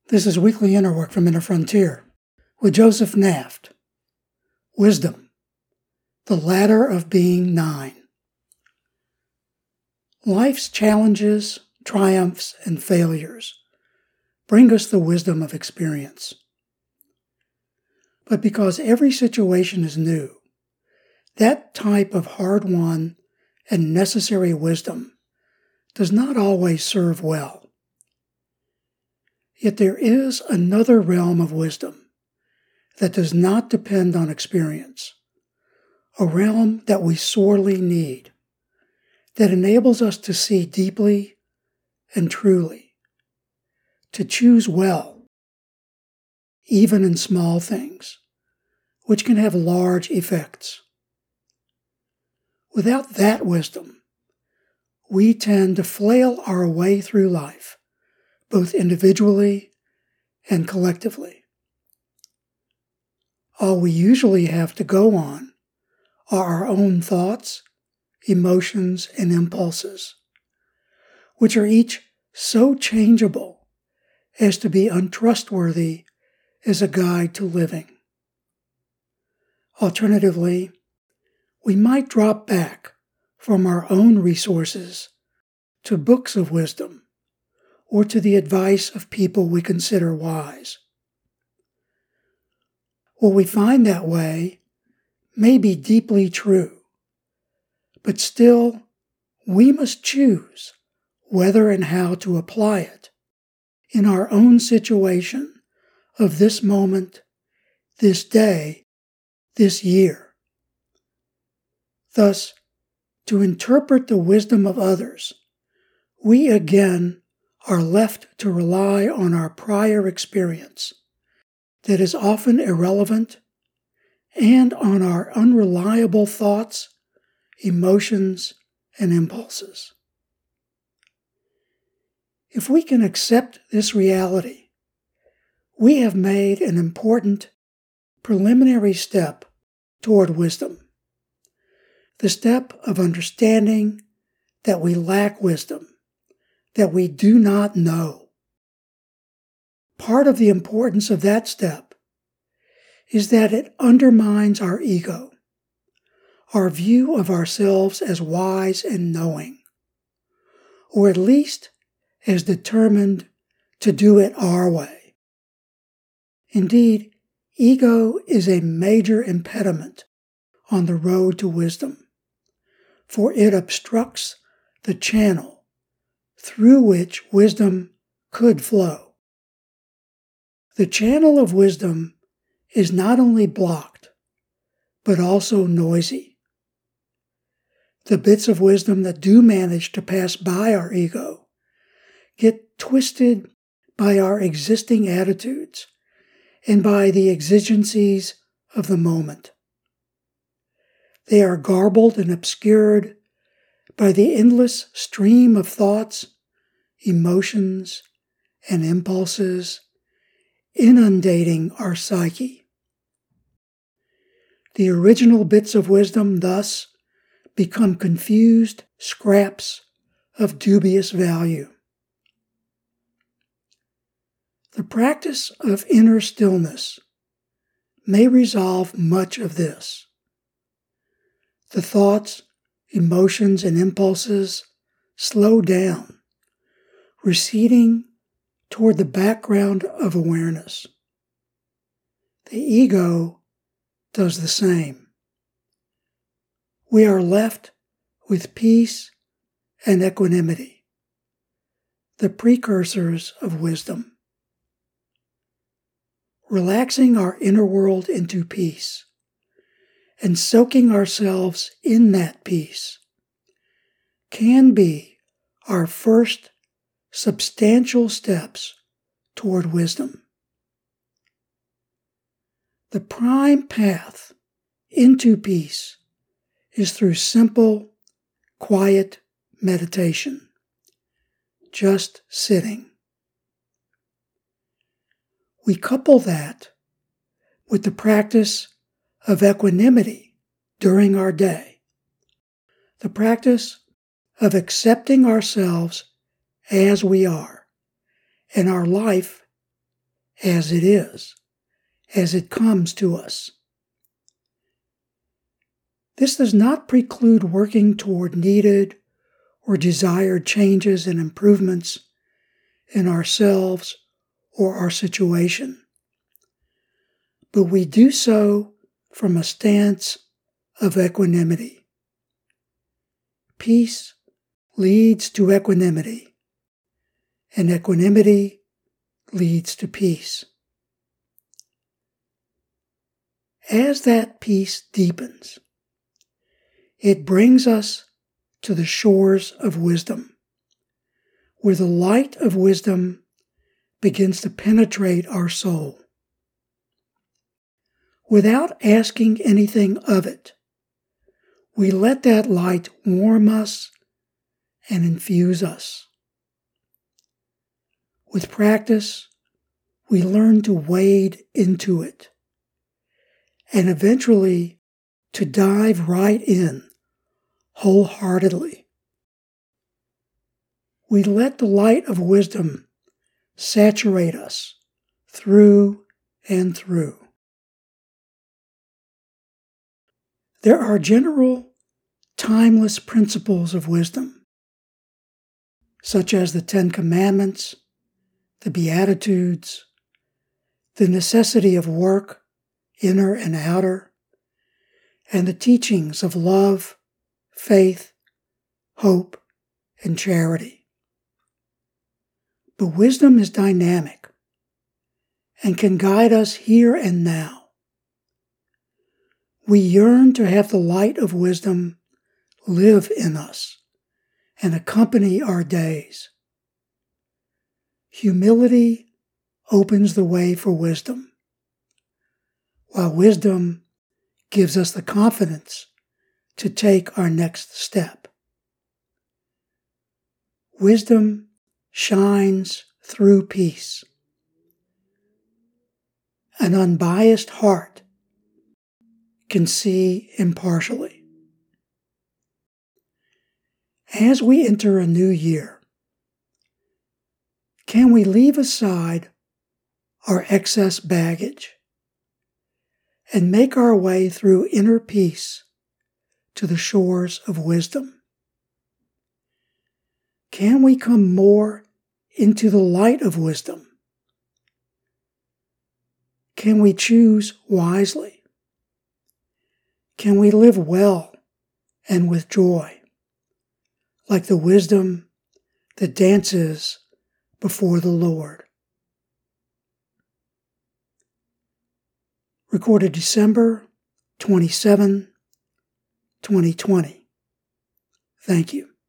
This is Weekly Inner Work from Inner Frontier with Joseph Naft. Wisdom, the ladder of being 9. Life's challenges, triumphs, and failures bring us the wisdom of experience. But because every situation is new, that type of hard-won and necessary wisdom does not always serve well. Yet there is another realm of wisdom that does not depend on experience, a realm that we sorely need, that enables us to see deeply and truly, to choose well, even in small things, which can have large effects. Without that wisdom, we tend to flail our way through life, both individually and collectively. All we usually have to go on are our own thoughts, emotions, and impulses, which are each so changeable as to be untrustworthy as a guide to living. Alternatively, we might drop back from our own resources to books of wisdom or to the advice of people we consider wise. What we find that way may be deeply true, but still we must choose whether and how to apply it in our own situation of this moment, this day, this year. Thus, to interpret the wisdom of others, we again are left to rely on our prior experience that is often irrelevant and on our unreliable thoughts, emotions, and impulses. If we can accept this reality, we have made an important preliminary step toward wisdom, the step of understanding that we lack wisdom, that we do not know. Part of the importance of that step is that it undermines our ego, our view of ourselves as wise and knowing, or at least as determined to do it our way. Indeed, ego is a major impediment on the road to wisdom, for it obstructs the channel through which wisdom could flow. The channel of wisdom is not only blocked, but also noisy. The bits of wisdom that do manage to pass by our ego get twisted by our existing attitudes and by the exigencies of the moment. They are garbled and obscured by the endless stream of thoughts, emotions, and impulses inundating our psyche. The original bits of wisdom thus become confused scraps of dubious value. The practice of inner stillness may resolve much of this. The thoughts, emotions, and impulses slow down, receding toward the background of awareness. The ego does the same. We are left with peace and equanimity, the precursors of wisdom. Relaxing our inner world into peace and soaking ourselves in that peace can be our first substantial steps toward wisdom. The prime path into peace is through simple, quiet meditation, just sitting. We couple that with the practice of equanimity during our day, the practice of accepting ourselves as we are, and our life as it is, as it comes to us. This does not preclude working toward needed or desired changes and improvements in ourselves or our situation, but we do so from a stance of equanimity. Peace leads to equanimity, and equanimity leads to peace. As that peace deepens, it brings us to the shores of wisdom, where the light of wisdom begins to penetrate our soul. Without asking anything of it, we let that light warm us and infuse us. With practice, we learn to wade into it, and eventually to dive right in wholeheartedly. We let the light of wisdom saturate us through and through. There are general, timeless principles of wisdom, such as the Ten Commandments, the Beatitudes, the necessity of work, inner and outer, and the teachings of love, faith, hope, and charity. But wisdom is dynamic and can guide us here and now. We yearn to have the light of wisdom live in us and accompany our days. Humility opens the way for wisdom, while wisdom gives us the confidence to take our next step. Wisdom shines through peace. An unbiased heart can see impartially. As we enter a new year, can we leave aside our excess baggage and make our way through inner peace to the shores of wisdom? Can we come more into the light of wisdom? Can we choose wisely? Can we live well and with joy, like the wisdom that dances before the Lord? Recorded December 27, 2020. Thank you.